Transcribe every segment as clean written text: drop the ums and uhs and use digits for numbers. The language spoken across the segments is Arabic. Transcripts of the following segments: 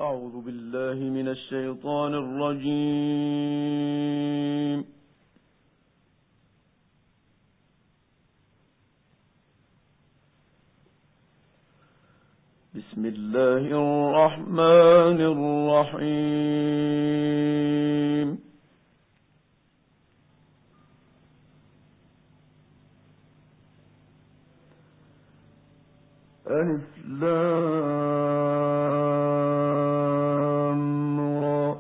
أعوذ بالله من الشيطان الرجيم. بسم الله الرحمن الرحيم. ألف لام را.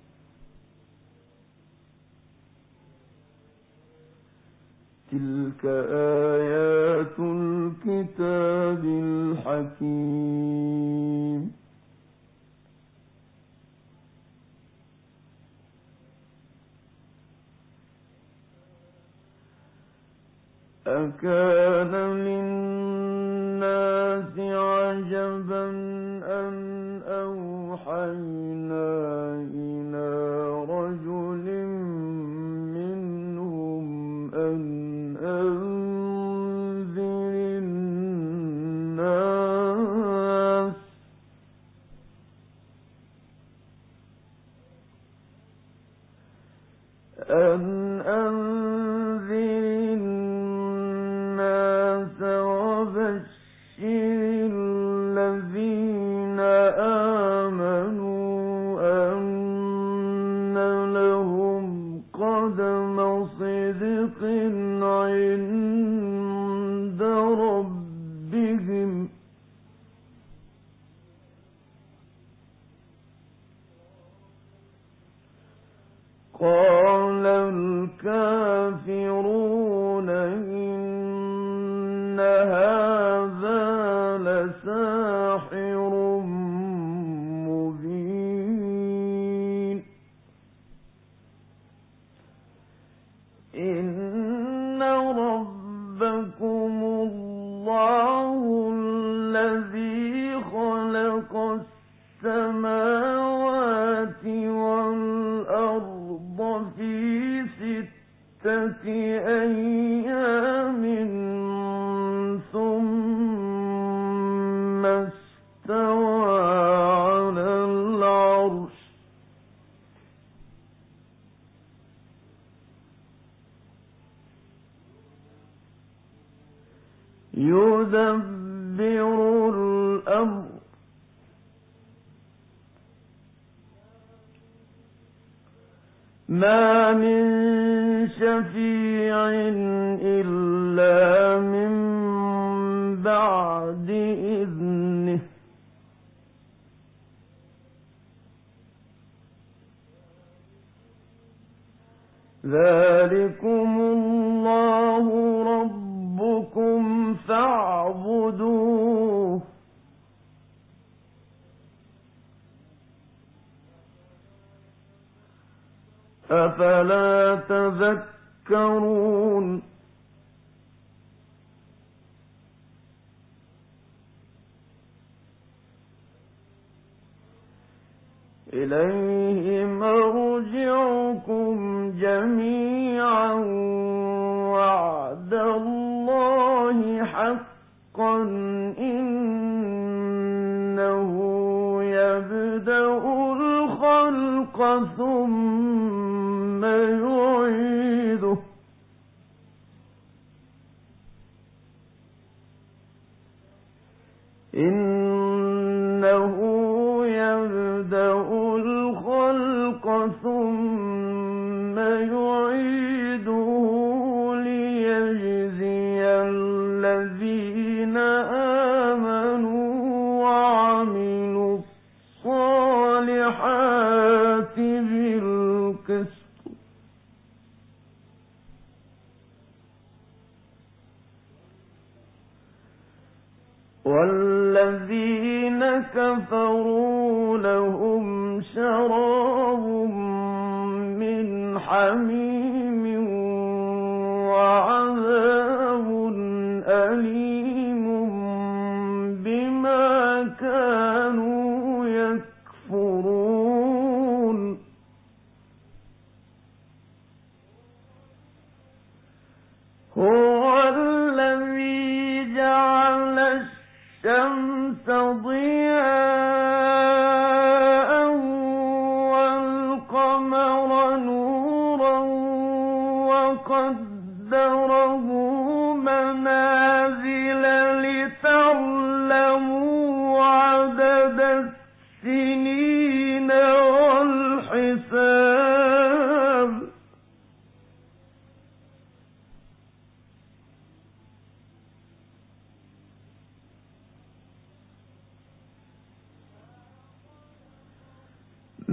تلك آيات الكتاب الحكيم. أكان للناس عجبا أن أوحينا إلى رجل منهم أن أنذر الناس وبشر الذين آمنوا أن لهم قدم صدق عند ربهم. قال الكافرون إن هذا لساحر مبين. إن ربكم الله الذي خلق السماوات والأرض في 6 أيام ثم استوى على العرش يدبر الأمر ما من شفيع إلا من بعد إذنه ذلكم الله ربكم فاعبدوه أفلا تذكرون. إليه مرجعكم جميعا وعد الله حقا إنه يبدأ الخلق ثم يعيده إنه يبدأ الخلق ثم يعيده ليجزي الذين آمنوا وعملوا الصالحات بالقسط والذين كفروا لهم شراب من حميم وعذاب أليم بما كانوا يكفرون. هو الذي جعل الشمس ضياء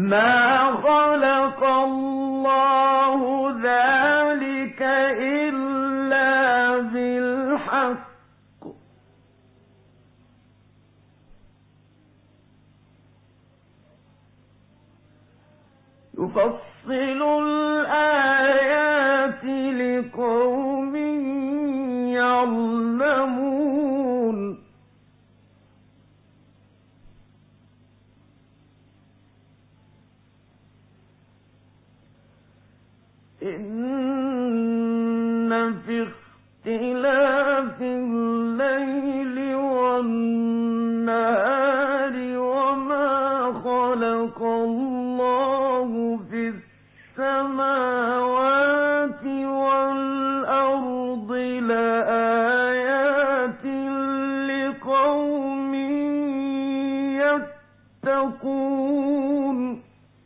ما خلق الله ذلك إلا بالحق يفصل الآيات لقوم يعلمون إن في اختلاف الليل والنهار وما خلق الله في السماوات والأرض لآيات لقوم يتقون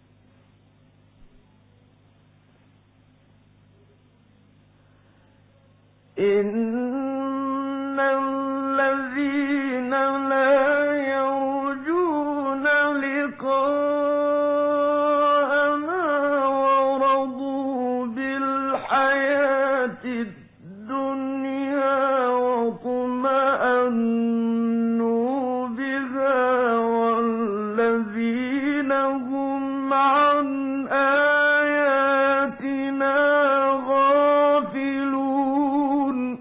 إن الذين لا يرجون لقاءنا ورضوا بالحياة الدنيا واطمأنوا بها والذين هم عن آياتنا غافلون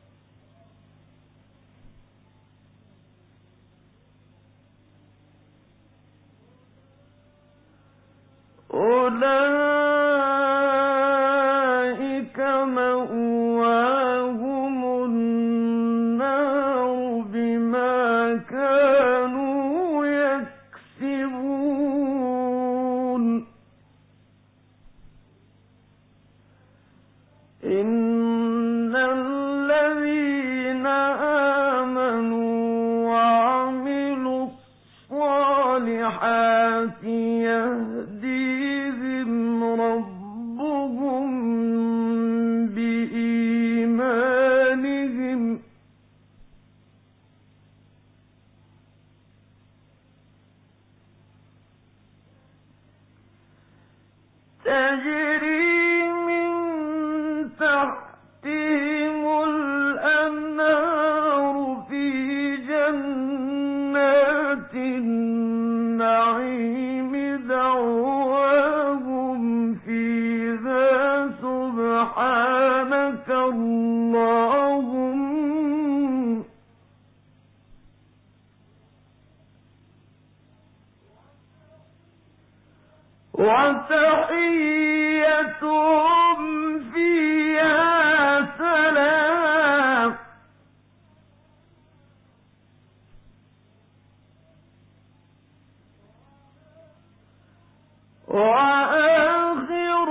أولئك مأواهم النار بما كانوا يكسبون إن الذين آمنوا وعملوا الصالحات يهديهم ربهم بإيمانهم تجري من تحتهم الأنهار في جنات النعيم دعواهم فيها سبحانك اللهم وتحيتهم فيها سلام وآخر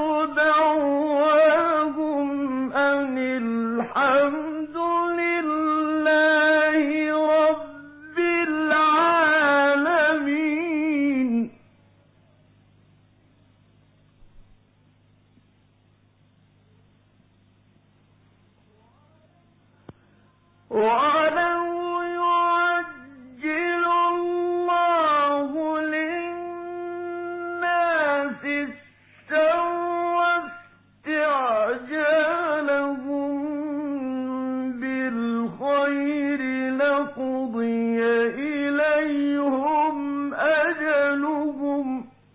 دعواهم أن الحمد لله رب العالمين ولو يعجل الله للناس السوء استعجالهم بالخير لقضي إليهم أجلهم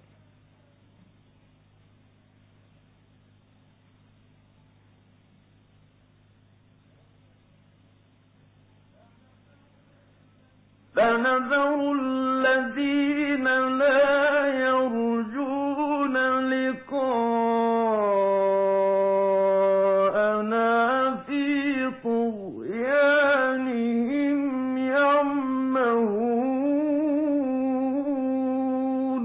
فنذر الذين لا يرجون لقاءنا في طغيانهم يعمهون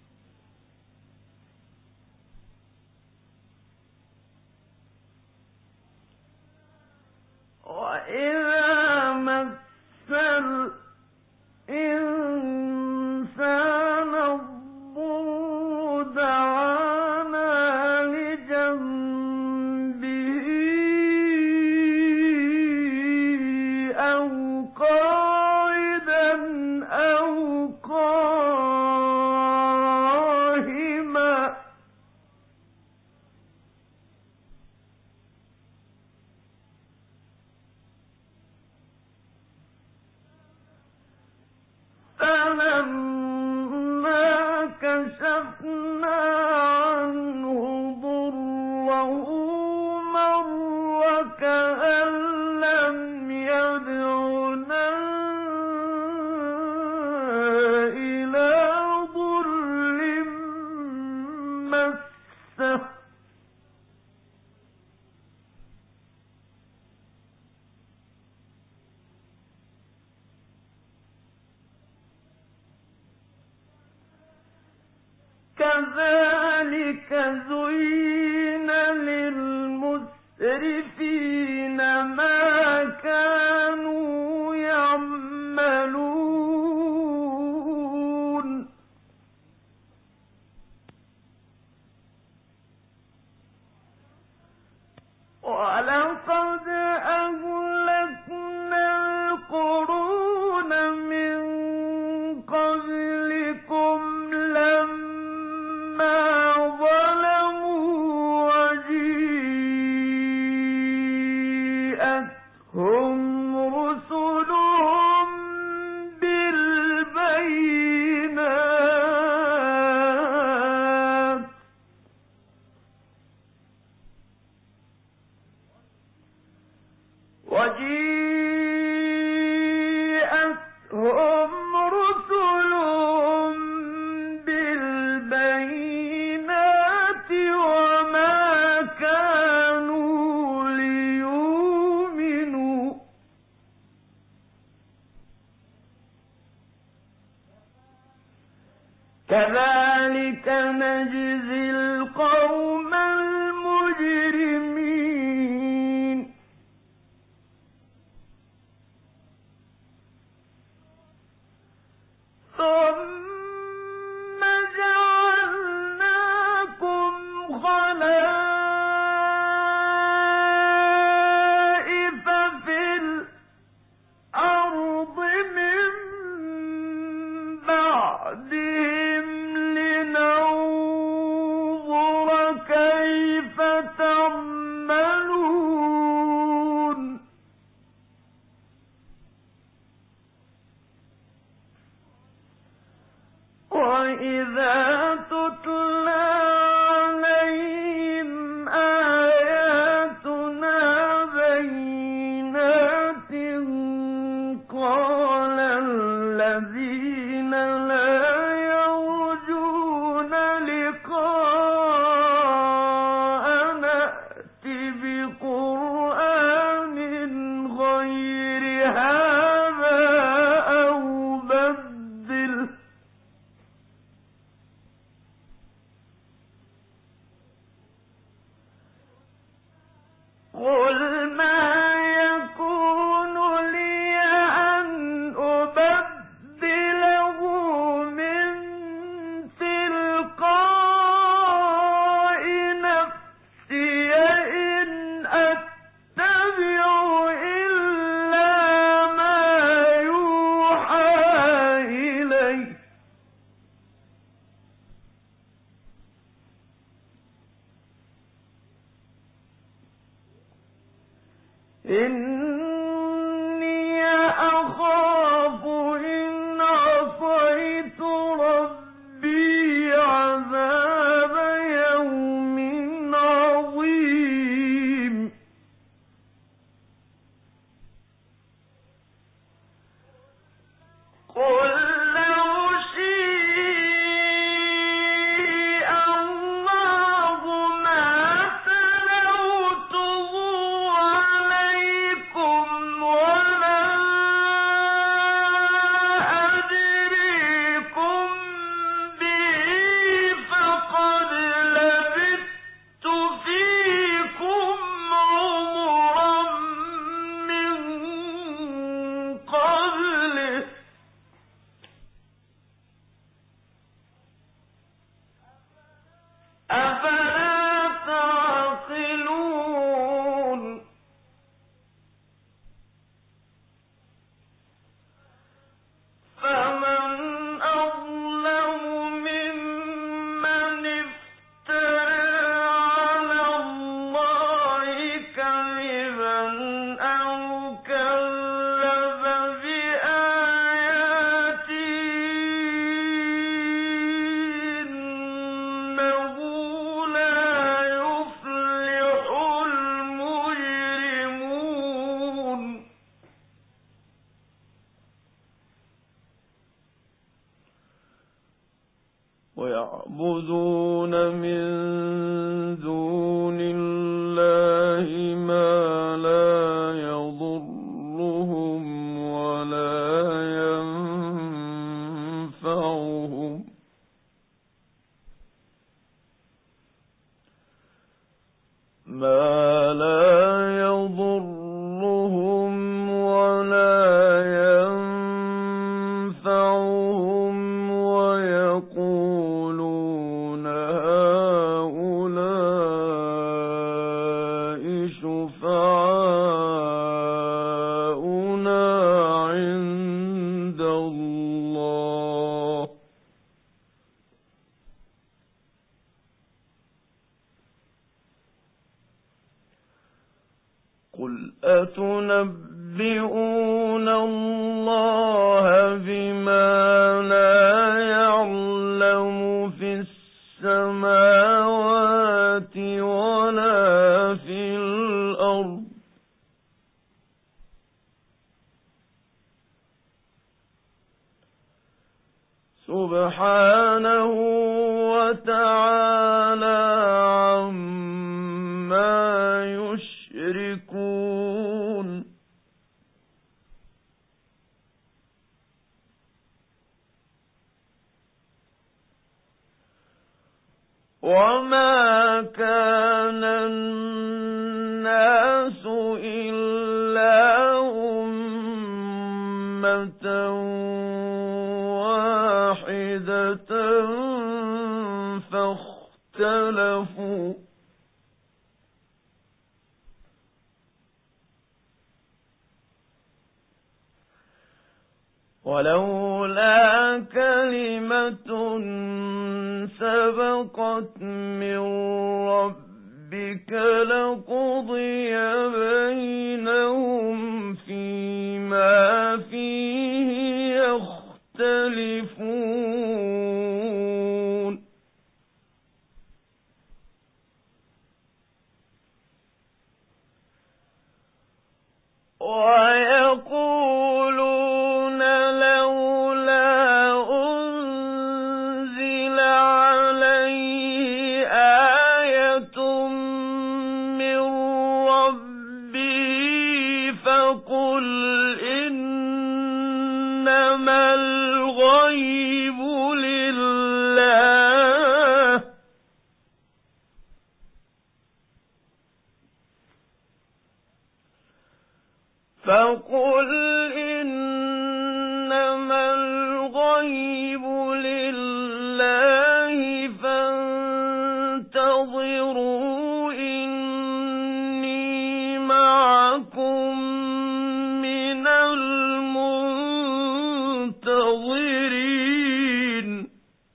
وإذا مس الإنسان الضر دعانا لجنبه أو قاعدا أو قائما كَشَفْنَا عَنْهُ ضُرَّهُ مَرَّ كَأَن لَّمْ يَدْعُنَا إِلَىٰ ضُرٍّ مَّسَّهُ كَذَٰلِكَ زُيِّنَ لِلْمُسْرِفِينَ مَا كَانُوا يَعْمَلُونَ وَلَقَدْ أَهْلَكْنَا الْقُرُونَ مِن قَبْلِكُمْ لَمَّا ظَلَمُوا وَجِيءَتْهُمْ رُسُلُهُم بِالْبَيِّنَاتِ وَمَا كَانُوا لِيُؤْمِنُوا كَذَٰلِكَ نَجْزِي الْقَوْمَ الْمُجْرِمِينَ ثُمَّ جَعَلْنَاكُمْ خَلَائِفَ فِي الْأَرْضِ مِن بَعْدِهِمْ لِنَنظُرَ كَيْفَ تَعْمَلُونَ وَإِذَا تُتْلَىٰ عَلَيْهِمْ آيَاتُنَا بَيِّنَاتٍ قَالَ الَّذِينَ لَا يَرْجُونَ لِقَاءَنَا ائْتِ بِقُرْآنٍ غَيْرِ هَٰذَا أَوْ بَدِّلْهُ قُلْ مَا يَكُونُ لِي أَنْ أُبَدِّلَهُ مِن تِلْقَاءِ نَفْسِي إِنْ أَتَّبِعُ إِلَّا مَا يُوحَىٰ إِلَيَّ إِنِّي أَخَافُ إِنْ عَصَيْتُ رَبِّي عَذَابَ يَوْمٍ عَظِيمٍ قُل لَّوْ شِاءَ اللَّهُ مَا تَلَوْتُهُ عَلَيْكُمْ ويعبدون من دون الله ما لا يضرهم ولا ينفعهم ويقولون هؤلاء شفعاؤنا عند الله قل أتنبئون الله بما لا يعلم في السماوات ولا في الأرض سبحانه وتعالى عما يشركون وما كان الناس إلا أمة واحدة فاختلفوا ولولا كلمة سبقت من ربك لقضي بينهم فيما فيه يختلفون ويقولون لولا أنزل عليه آية من ربه فقل إنما الغيب لله فقل إنما الغيب لله فانتظروا إني معكم من المنتظرين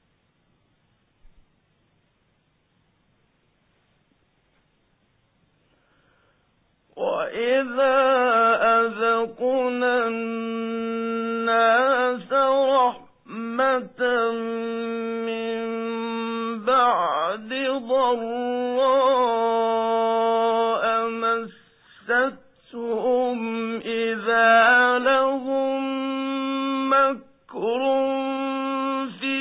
وإذا أذقنا الناس رحمة من بعد ضراء مستهم إذا لهم مكر في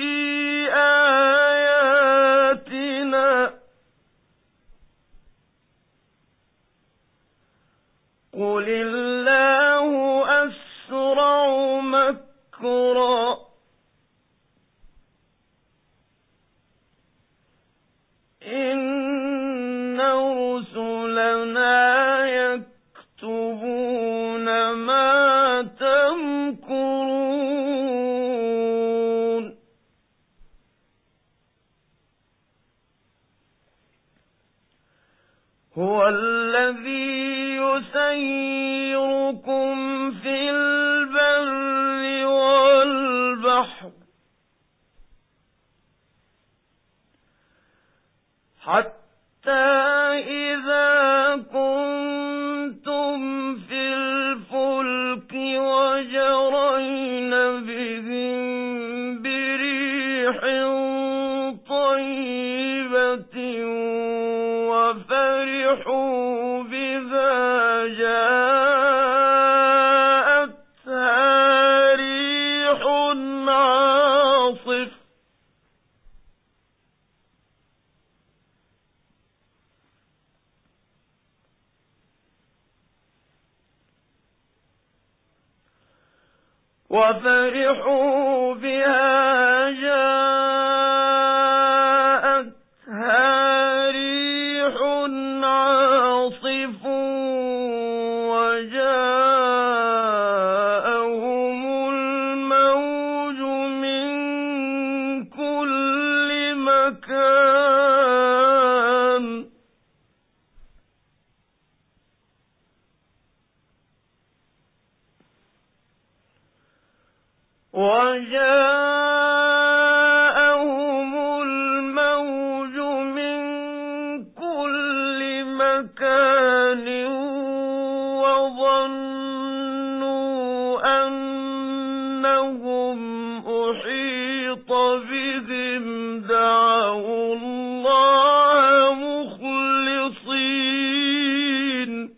آياتنا قل الله أسرع مكرا إن رسلنا يكتبون ما تمكرون هو الذي يسيركم في البر والبحر حتى إذا كنتم في الفلك وجرين بهم بريح طيبة وفرحوا بها جاءتها ريح عاصف وفرحوا بها جاءتها ريح عاصف وجاءهم الموج من كل مكان وظنوا أنهم أحيط بهم دعوا الله مخلصين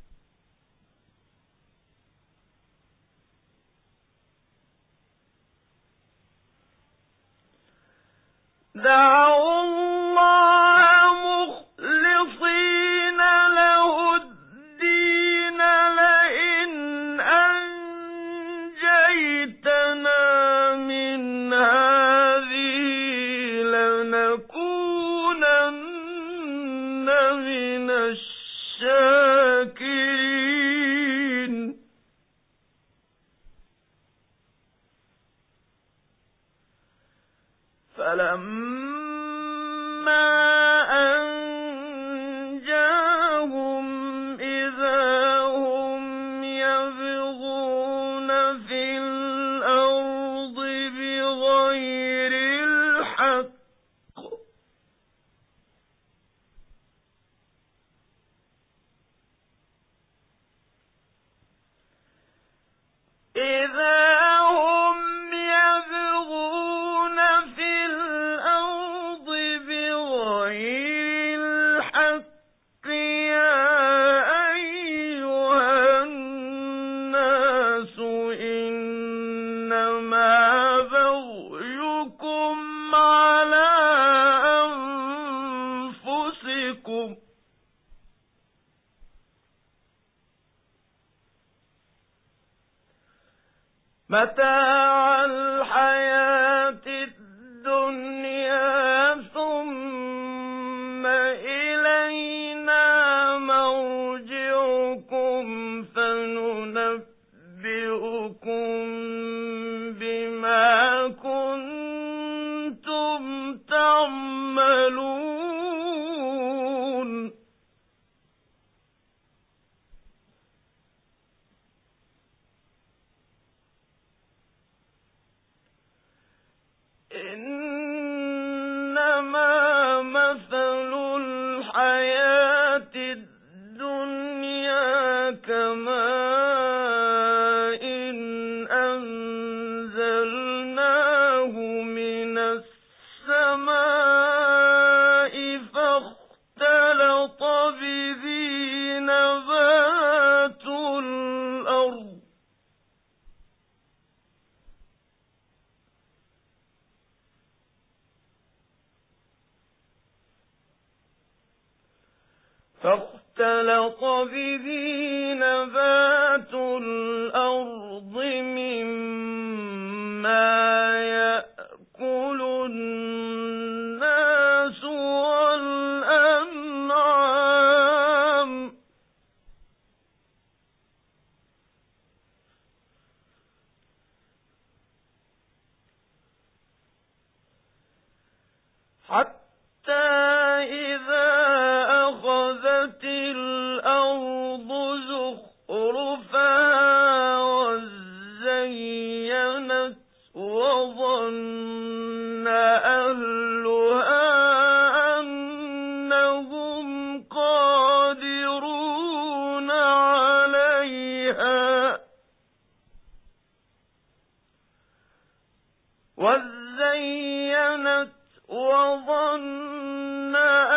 له الدين لئن أنجيتنا من هذه لنكونن من الشاكرين فلما أنجاهم إذا هم يبغون في الأرض بغير الحق يا أيها الناس إنما بغيكم على أنفسكم متاع الحياة الدنيا ثم إلينا مرجعكم فننبئكم بما كنتم تعملون إنما مثل الحياة الدنيا كماء أنزلناه من السماء فاختلط به نبات الأرض مما يأكل الناس والأنعام حتى إذا أخذت الأرض زخرفها وزينت وظن أهلها أنهم قادرون عليها وظن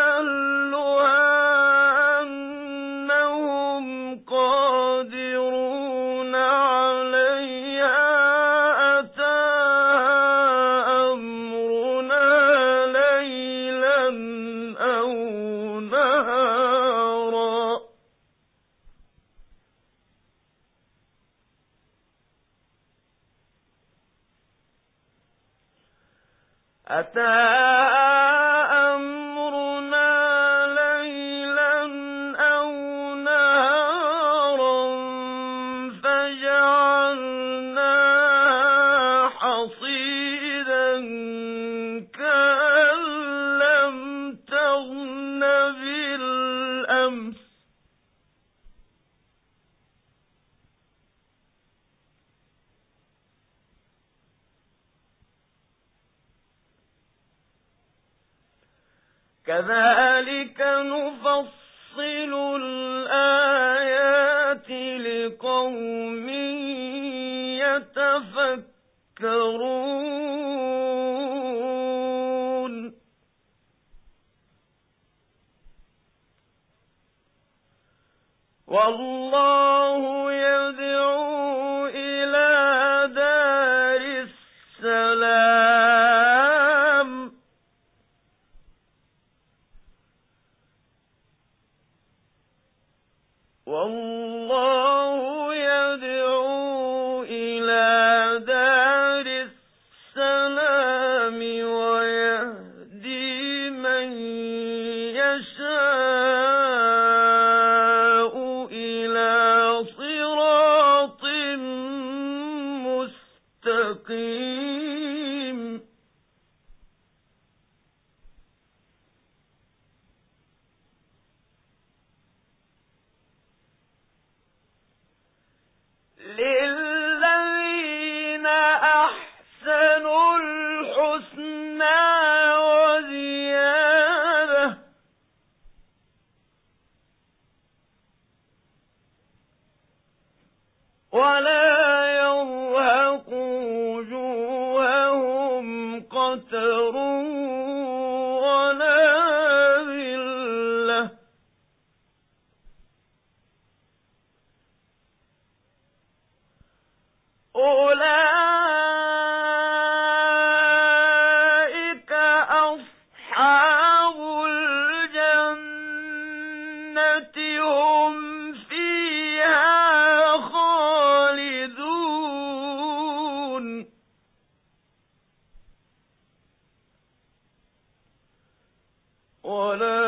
أهلها أنهم قادرون عليها أتاها أمرنا ليلا أو نهارا أتى أمرنا ليلا أو نهارا فجعلناها حصيدا كأن لم تغن بالأمس كذلك نفصل الآيات لقوم يتفكرون والله يدعو إلى دار السلام والله يدعو إلى دار السلام ويهدي من يشاء إلى صراط مستقيم للذين أحسنوا الحسنى وزيادة ولا يرهق وجوههم قتر ولا ذلة أولئك أصحاب الجنة هم فيها خالدون ولا